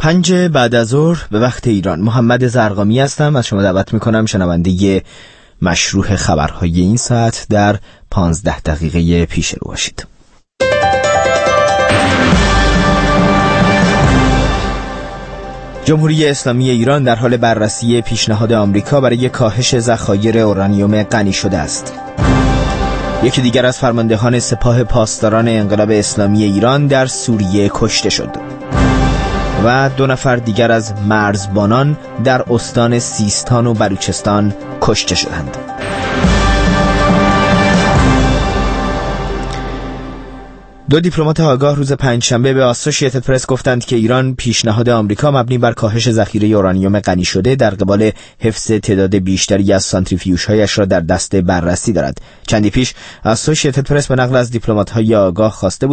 5 بعد از ظهر به وقت ایران. محمد زرقامی هستم. از شما دعوت میکنم شنونده مشروح خبرهای این ساعت در 15 دقیقه پیش رو باشید. جمهوری اسلامی ایران در حال بررسی پیشنهاد آمریکا برای کاهش ذخایر اورانیوم غنی شده است. یکی دیگر از فرماندهان سپاه پاسداران انقلاب اسلامی ایران در سوریه کشته شد و 2 نفر دیگر از مرزبانان در استان سیستان و بلوچستان کشته شدند. دو دیپلمات آگاه روز پنجشنبه به آسوشیتد پرس گفتند که ایران پیشنهاد آمریکا مبنی بر کاهش ذخیره اورانیوم غنی شده در قبال حفظ تعداد بیشتری از سانتریفیوژهایش را در دست بررسی دارد. چندی پیش آسوشیتد پرس به نقل از دیپلمات‌های آگاه خواسته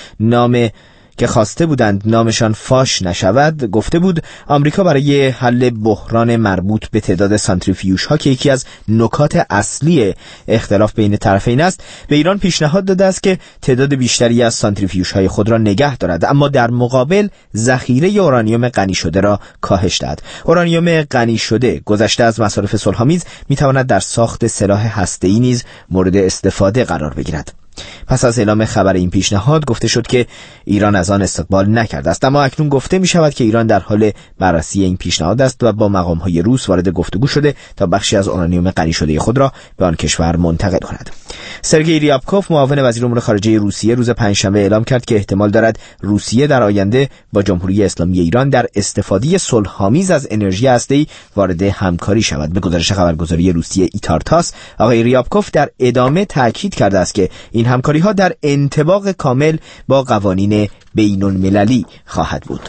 بودند نامشان فاش نشود، گفته بود آمریکا برای حل بحران مربوط به تعداد سانتریفیوژها که یکی از نکات اصلی اختلاف بین طرفین است، به ایران پیشنهاد داده است که تعداد بیشتری از سانتریفیوژهای خود را نگه دارد، اما در مقابل ذخیره اورانیوم غنی شده را کاهش دهد. اورانیوم غنی شده گذشته از مصارف صلح‌آمیز میتواند در ساخت سلاح هسته‌ای نیز مورد استفاده قرار بگیرد. پس از اعلام خبر این پیشنهاد گفته شد که ایران از آن استقبال نکرده است، اما اکنون گفته می شود که ایران در حال بررسی این پیشنهاد است و با مقام‌های روس وارد گفتگو شده تا بخشی از اورانیوم غنی شده خود را به آن کشور منتقل کند. سرگئی ریابکوف معاون وزیر امور خارجه روسیه روز پنجشنبه اعلام کرد که احتمال دارد روسیه در آینده با جمهوری اسلامی ایران در استفاده صلح‌آمیز از انرژی هسته‌ای وارد همکاری شود. به گزارش خبرگزاری روسیه ایتارتاس، آقای ریابکوف در ادامه تاکید کرده است که این همکاری‌ها در انطباق کامل با قوانین بین‌المللی خواهد بود.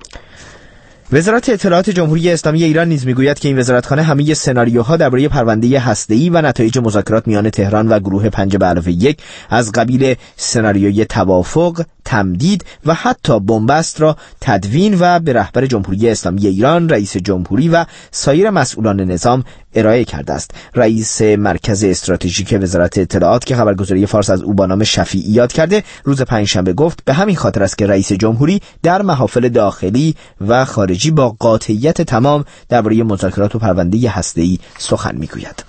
وزارت اطلاعات جمهوری اسلامی ایران نیز میگوید که این وزارتخانه همه سناریوها درباره پرونده هسته‌ای و نتایج مذاکرات میان تهران و گروه 5+1 از قبیل سناریوی توافق، تمدید و حتی بنبست را تدوین و به رهبر جمهوری اسلامی ایران، رئیس جمهوری و سایر مسئولان نظام ارائه کرده است. رئیس مرکز استراتژیک وزارت اطلاعات که خبرگزاری فارس از او با نام شفیعی یاد کرده، روز پنجشنبه گفت به همین خاطر است که رئیس جمهوری در محافل داخلی و خارجی با قاطعیت تمام درباره مذاکرات و پرونده هسته‌ای سخن میگوید.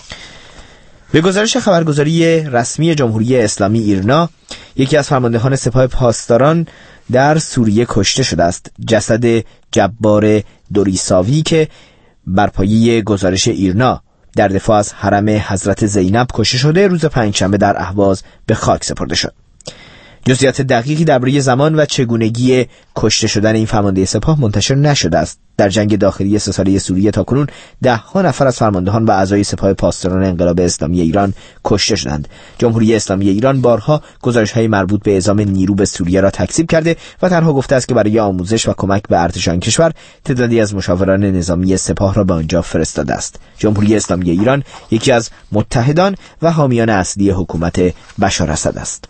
به گزارش خبرگزاری رسمی جمهوری اسلامی ایرنا، یکی از فرماندهان سپاه پاسداران در سوریه کشته شده است. جسد جبار دوریساوی که بر پایه گزارش ایرنا در دفاع از حرم حضرت زینب کشته شده، روز پنجشنبه در اهواز به خاک سپرده شد. جزئیات دقیقی درباره زمان و چگونگی کشته شدن این فرمانده سپاه منتشر نشده است. در جنگ داخلی 3 ساله سوریه تاکنون 10 نفر از فرماندهان و اعضای سپاه پاسداران انقلاب اسلامی ایران کشته شدند. جمهوری اسلامی ایران بارها گزارش‌های مربوط به اعزام نیرو به سوریه را تکذیب کرده و تنها گفته است که برای آموزش و کمک به ارتشان کشور تعدادی از مشاوران نظامی سپاه را به آنجا فرستاده است. جمهوری اسلامی ایران یکی از متحدان و حامیان اصلی حکومت بشار اسد است.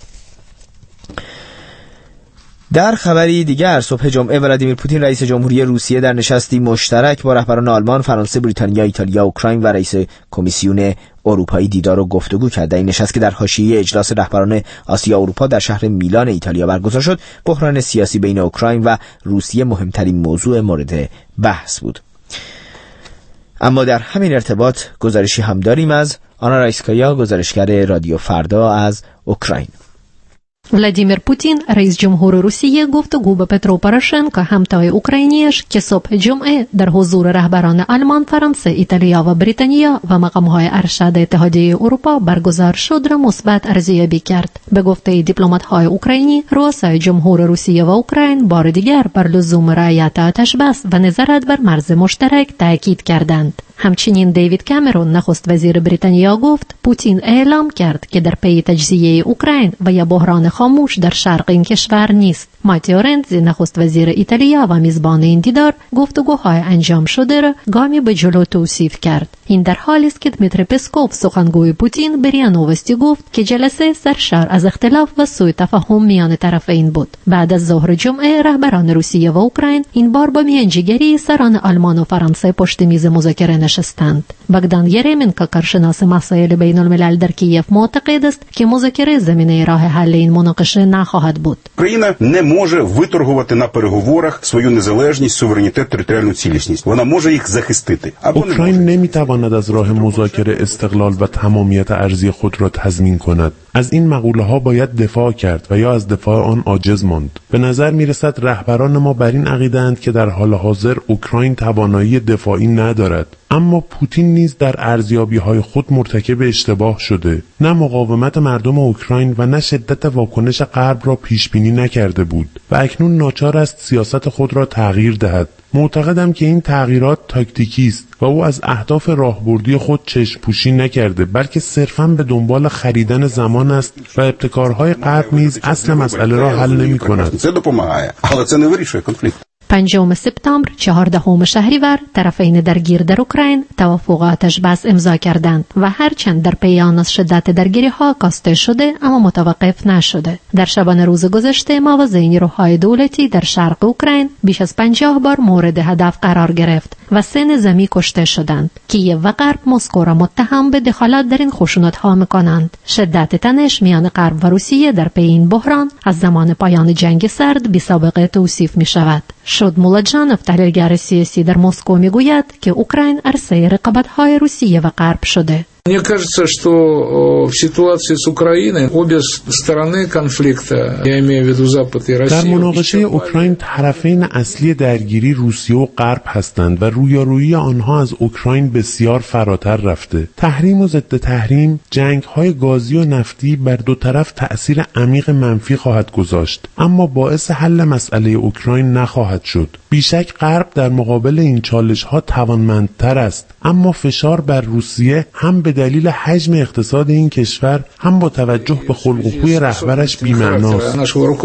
در خبری دیگر، صبح جمعه ولادیمیر پوتین رئیس جمهوری روسیه در نشستی مشترک با رهبران آلمان، فرانسه، بریتانیا، ایتالیا، اوکراین و رئیس کمیسیون اروپایی دیدار و گفتگو کرد. این نشست که در حاشیه اجلاس رهبران آسیا اروپا در شهر میلان ایتالیا برگزار شد، بحران سیاسی بین اوکراین و روسیه مهمترین موضوع مورد بحث بود. اما در همین ارتباط گزارشی هم داریم از آنا رایسکایا، گزارشگر رادیو فردا از اوکراین. Владимир Путин, رئیس جمهور روسیه، گفتگو با پترو پوروشنکو همتای اوکراینیش که صبح جمعه در حضور رهبران آلمان، فرانسه، ایتالیا و بریتانیا و مقام‌های ارشد اتحادیه اروپا برگزار شد را مثبت ارزیابی کرد. به گفته دیپلمات‌های اوکراینی، رؤسای جمهور روسیه و اوکراین بار دیگر بر لزوم رعایت آتش‌بس و نظارت بر مرز مشترک تاکید کردند. همچنین دیوید کامرون، نخست وزیر بریتانیا، گفت پوتین اعلام کرد که در پی تجزیه اوکراین و یا بحران خاموش در شرق این کشور نیست. ماتیو رنزی، نخست وزیر ایتالیا و میزبان این دیدار، گفتگوهای انجام شده را گامی به جلو توصیف کرد. این در حالی است که دمیتری پسکوف، سخنگوی پوتین، به ریا نوستی گفت که جلسه سرشار از اختلاف و سوء تفاهم میان طرفین بود. بعد از ظهر جمعه، رهبران روسیه و اوکراین این بار با میانجیگری سران آلمان و فرانسه پشت میز مذاکره نشستند. بogdan یرمنکو، کارشناس مسائل بین الملل در کیف، معتقد است که مذاکره زمینه راه حل این مناقشه نخواهد بود. Україна не може виторгувати на переговорах свою незалежність, суверенітет, територіальну цілісність. Вона може їх захистити. اوکراین نمیتواند از راه مذاکره استقلال و تمامیت ارضی خود را تضمین کند. از این مقوله ها باید دفاع کرد و یا از دفاع آن عاجز ماند. به نظر میرسد رهبران ما بر این عقیده‌اند که در حال حاضر اوکراین توانایی دفاعی ندارد. اما پوتین نیز در ارزیابی‌های خود مرتکب اشتباه شده. نه مقاومت مردم اوکراین و نه شدت واکنش غرب را پیش بینی نکرده بود و اکنون ناچار است سیاست خود را تغییر دهد. معتقدم که این تغییرات تاکتیکی است و او از اهداف راهبردی خود چشم پوشی نکرده، بلکه صرفاً به دنبال خریدن زمان است و ابتکارهای غرب نیز اصل مسئله را حل نمی‌کند. 5 سپتامبر 14 شهریور طرفین درگیر در اوکراین توافق آتش بس امضا کردند و هرچند در پیان از شدت درگیری ها کاسته شده اما متوقف نشده. در شبانه روز گذشته موازی نیروهای دولتی در شرق اوکراین بیش از 50 بار مورد هدف قرار گرفت و 3 نظامی کشته شدند. کیف و غرب مسکو را متهم به دخالت در این خشونت ها می‌کنند. شدت تنش میان غرب و روسیه در پی این بحران از زمان پایان جنگ سرد بی‌سابقه توصیف می‌شود. شد مولادجانов تحلیلگر سیاسی در مسکو میگوید که اوکراین عرصه رقابت‌های روسیه و غرب شده. Мне кажется, что в ситуации с Украиной обе стороны конфликта, я имею в виду Запад и Россия. در مناقشه اوکراین طرفین اصلی درگیری روسیه و غرب هستند و رویارویی آنها از اوکراین بسیار فراتر رفته. تحریم و ضد تحریم، جنگ‌های گازی و نفتی بر دو طرف تأثیر عمیق منفی خواهد گذاشت، اما باعث حل مسئله اوکراین نخواهد شد. بیشک غرب در مقابل این چالش‌ها توانمندتر است، اما فشار بر روسیه هم به دلیل حجم اقتصاد این کشور هم با توجه به خلق و خوی رهبرش بی‌معناست.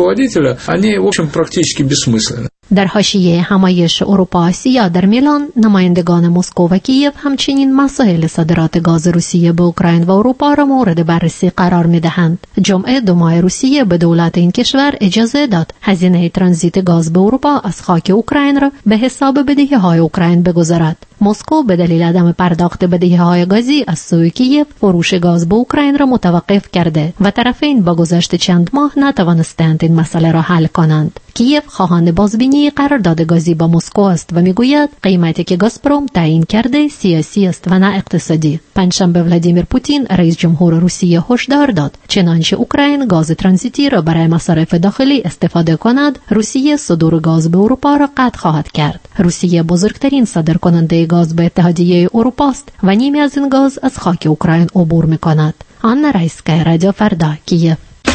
در حاشیه همایش اروپا آسیا در میلان نمایندگان مسکو و کیف همچنین مسائل صادرات گاز روسیه به اوکراین و اروپا را مورد بررسی قرار می‌دهند. جمعه 2 ماه روسیه به دولت این کشور اجازه داد هزینه ترانزیت گاز به اروپا از خاک اوکراین را به حساب بدهی‌های اوکراین بگذارد. مسکو به دلیل عدم پرداخت بدهی‌های گازی از سوی کیف فروش گاز به اوکراین را متوقف کرده و طرفین با گذشت چند ماه نتوانستند این مسئله را حل کنند. کیف خواهان بازبینی قرارداد گازی با مسکو است و میگوید قیمتی که گازپروم تعیین کرده سیاسی است و نه اقتصادی. پنجشنبه ولادیمیر پوتین رئیس جمهور روسیه هشدار داد چنانچه اوکراین گاز ترانزیتی را برای مصارف داخلی استفاده کند، روسیه صدور گاز به اروپا را قطع خواهد کرد. روسیه بزرگترین صادرکننده گاز به اتحادیه اروپا است و نیمی از این گاز از خاک اوکراین عبور می‌کند. آنا رایسکای، رادیو فردا، کیف.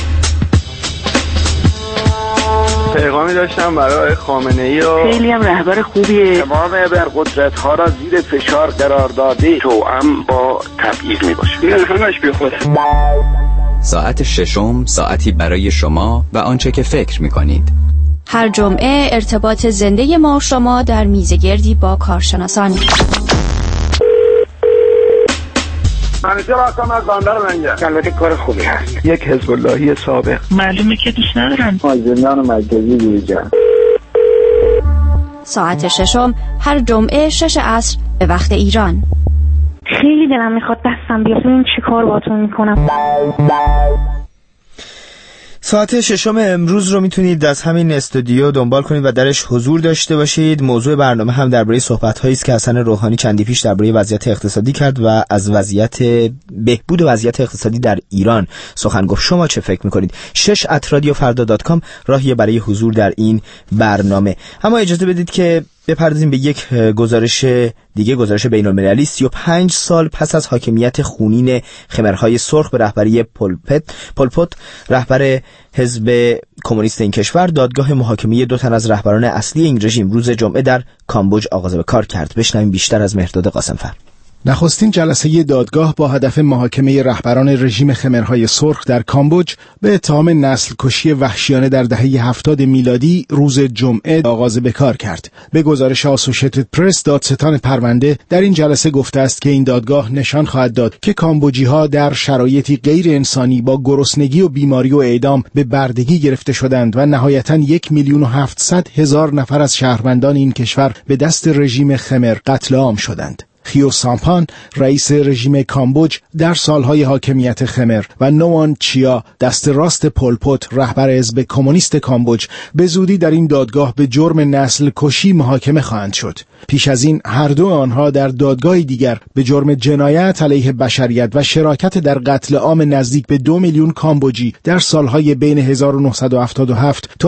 پیغامی داشتم برای خامنه‌ای و خیلی هم رهبر خوبیه. تمام ابرقدرت‌ها را زیر فشار قرار داده، توأم با تبعیض میباشه. این همش بیخوده. ساعت ششم، ساعتی برای شما و آنچه که فکر می‌کنید. هر جمعه ارتباط زنده ما و شما در میزگردی با کارشناسان. منیجر هستم از بندر منگه. البته کار خوبی هست. یک حزب اللهی سابق. معلومه که دوست ندارم. زندان مرکزی بیرجان. ساعت ششم هر جمعه 6 عصر به وقت ایران. خیلی دلم میخواد دستم بیاد. این چی کار باتون میکنم؟ ساعت 6 امروز رو میتونید از همین استودیو دنبال کنید و درش حضور داشته باشید. موضوع برنامه هم درباره صحبت‌هایی است که حسن روحانی چندی پیش درباره وضعیت اقتصادی کرد و از بهبود وضعیت اقتصادی در ایران سخن گفت. شما چه فکر میکنید؟ 6@radiofarda.com راهیه برای حضور در این برنامه. اما اجازه بدید که بپردازیم به یک گزارش دیگه، گزارش بین‌المللی. 35 سال پس از حاکمیت خونین خمرهای سرخ به رهبری پولپوت رهبر حزب کمونیست این کشور، دادگاه محاکمه 2 تن از رهبران اصلی این رژیم روز جمعه در کامبوج آغاز به کار کرد. بشنویم بیشتر از مهرداد قاسمفر. نخستین جلسه دادگاه با هدف محاکمه رهبران رژیم خمرهای سرخ در کامبوج به اتهام نسل کشی وحشیانه در دهه 70 میلادی روز جمعه آغاز به کار کرد. به گزارش آسوشیتد پرس، دادستان پرونده در این جلسه گفته است که این دادگاه نشان خواهد داد که کامبوجی‌ها در شرایطی غیر انسانی با گرسنگی و بیماری و اعدام به بردگی گرفته شدند و نهایتاً 1,700,000 نفر از شهروندان این کشور به دست رژیم خمر قتل عام شدند. خیو سامپان رئیس رژیم کامبوج در سالهای حاکمیت خمر و نوان چیا دست راست پل پوت رهبر حزب کمونیست کامبوج به زودی در این دادگاه به جرم نسل کشی محاکمه خواهند شد. پیش از این هر دو آنها در دادگاه دیگر به جرم جنایت علیه بشریت و شراکت در قتل عام نزدیک به 2 میلیون کامبوجی در سالهای بین 1977 تا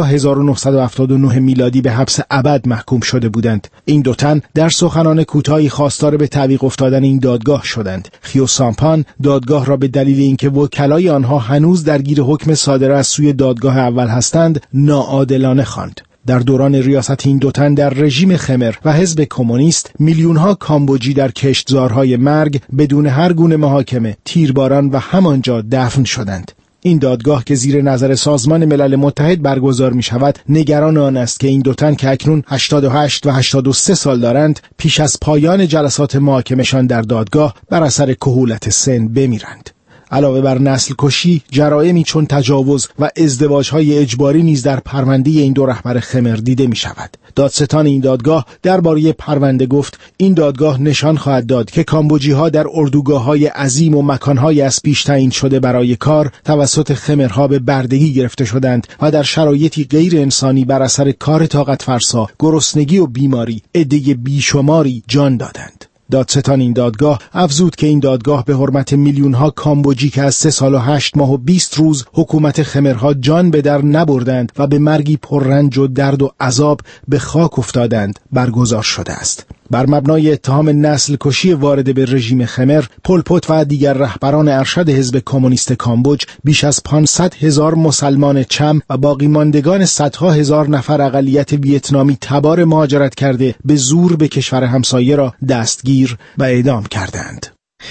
1979 میلادی به حبس ابد محکوم شده بودند. این دو تن در سخنان کوتاهی خواستار به تعویق افتادن این دادگاه شدند. خیو سامپان دادگاه را به دلیل اینکه وکلای آنها هنوز درگیر حکم صادره از سوی دادگاه اول هستند ناعادلانه خواند. در دوران ریاست این دو تن در رژیم خمر و حزب کمونیست میلیون‌ها کامبوجی در کشتزارهای مرگ بدون هر گونه محاکمه، تیرباران و همانجا دفن شدند. این دادگاه که زیر نظر سازمان ملل متحد برگزار می شود نگران آن است که این دو تن که اکنون 88 و 83 سال دارند پیش از پایان جلسات محاکمه‌شان در دادگاه بر اثر کهولت سن بمیرند. علاوه بر نسل کشی، جرائمی چون تجاوز و ازدواج‌های اجباری نیز در پرونده این دو رهبر خمر دیده می شود. دادستان این دادگاه درباره پرونده گفت این دادگاه نشان خواهد داد که کامبوجی‌ها در اردوگاه‌های عظیم و مکان‌های از پیش تعیین شده برای کار توسط خمرها به بردگی گرفته شدند و در شرایطی غیر انسانی بر اثر کار طاقت فرسا، گرسنگی و بیماری عده بیشماری جان دادند. دادستان این دادگاه افزود که این دادگاه به حرمت میلیون‌ها کامبوجی که از 3 سال و 8 ماه و 20 روز حکومت خمرها جان به در نبردند و به مرگی پررنج و درد و عذاب به خاک افتادند برگزار شده است. بر مبنای اتهام نسل کشی وارد به رژیم خمر، پل پوت و دیگر رهبران ارشد حزب کمونیست کامبوج بیش از 500,000 مسلمان چم و باقی ماندگان صدها هزار نفر اقلیت ویتنامی تبار مهاجرت کرده به زور به کشور همسایه را دستگیر و اعدام کردند.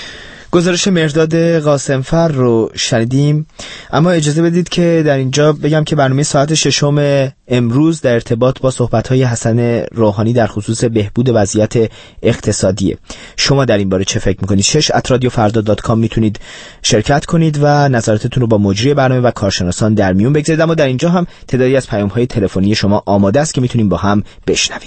گزارش مرداد قاسمفر رو شنیدیم، اما اجازه بدید که در اینجا بگم که برنامه ساعت 6 امروز در ارتباط با صحبت‌های حسن روحانی در خصوص بهبود وضعیت اقتصادیه. شما در این باره چه فکر می‌کنید؟ 6@radiofarda.com میتونید شرکت کنید و نظراتتون رو با مجری برنامه و کارشناسان در میون بگذارید. اما در اینجا هم تعدادی از پیام‌های تلفنی شما آماده است که میتونیم با هم بشنویم.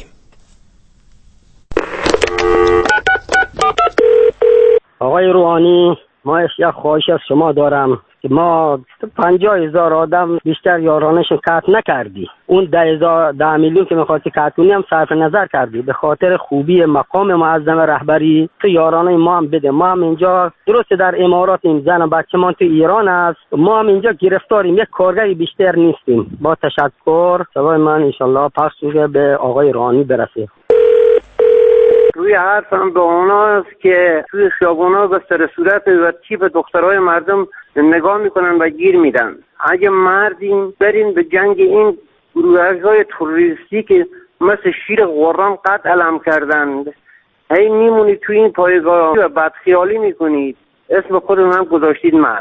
آقای روحانی، ما یک خواهش از شما دارم که ما 50,000 آدم بیشتر یارانشون قطع نکردی. اون 10 میلیون که میخواستی قطع کنی هم صرف نظر کردی. به خاطر خوبی مقام معظم رهبری تو یارانه ما هم بده. ما هم اینجا درست در امارات این زن و بچه ما تو ایران است، ما هم اینجا گرفتاریم، یک کارگری بیشتر نیستیم. با تشکر. سوای من انشالله پس به آقای روحانی برسه. روی حرفم به اوناست که توی خیابونا به سر صورت و تیپ دخترای مردم نگاه میکنن و گیر میدن. اگه مردین برین به جنگ این گروه‌های تروریستی که مثل شیر غرام قتل علم کردند، هی میمونید توی این پایگاه و بدخیالی میکنید، اسم خودتون هم گذاشتید مرد.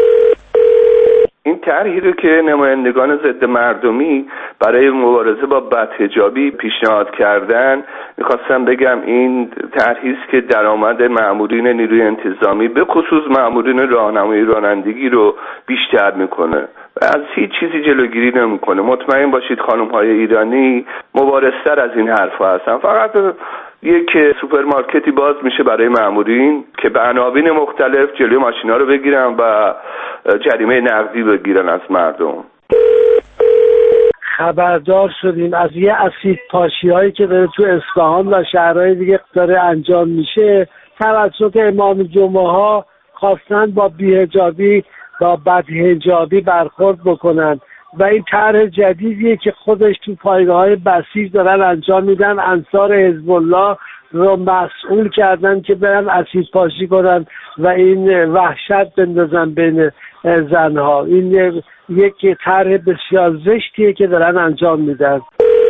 این طرحی رو که نمایندگان ضد مردمی برای مبارزه با بدحجابی پیشنهاد کردن، میخواستم بگم این طرحی است که درآمد مأمورین نیروی انتظامی به خصوص مأمورین راهنمایی رانندگی رو بیشتر میکنه و از هیچ چیزی جلوگیری نمیکنه. مطمئن باشید خانم‌های ایرانی مبارزتر از این حرفا هستن. فقط یک سوپرمارکتی باز میشه برای مأمورین که به عناوین مختلف جلوی ماشینا رو بگیرن و جریمه نقدی بگیرن از مردم. خبردار شدیم از یه اسید پاشی هایی که داره تو اصفهان و شهرهای دیگه داره انجام میشه. توسط امام جمعه ها خواستن با بی‌حجابی با بدحجابی برخورد بکنن و این طرح جدیدیه که خودش تو پایگاه‌های بسیج دارن انجام میدن. انصار حزب الله رو مسئول کردن که برن اسید پاشی کنن و این وحشت بندازن بین زنها. این یک طرح بسیار زشتیه که دارن انجام میدن.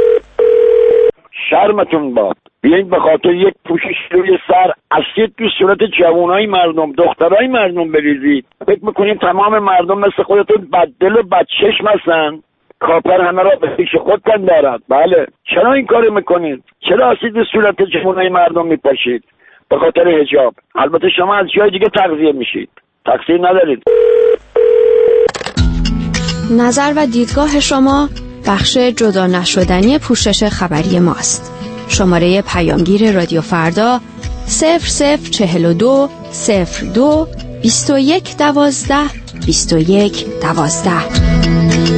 شرمتون باد، بیایید به خاطر یک پوشش روی سر اسید تو صورت جوانای مردم، دخترای مردم بریزید. فکر میکنید تمام مردم مثل خودتون بددل و بدچشم هستن؟ کاپر همه را به پیش خودتان دارد. بله، چرا این کارو میکنید؟ چرا اسید به صورت جوانای مردم میپاشید؟ به خاطر حجاب. البته شما از جای دیگه تغذیه میشید، تقصیر ندارید. نظر و دیدگاه شما بخش جدا نشدنی پوشش خبری ماست. شماره پیامگیر رادیو فردا 0042 02 21 12 21 12.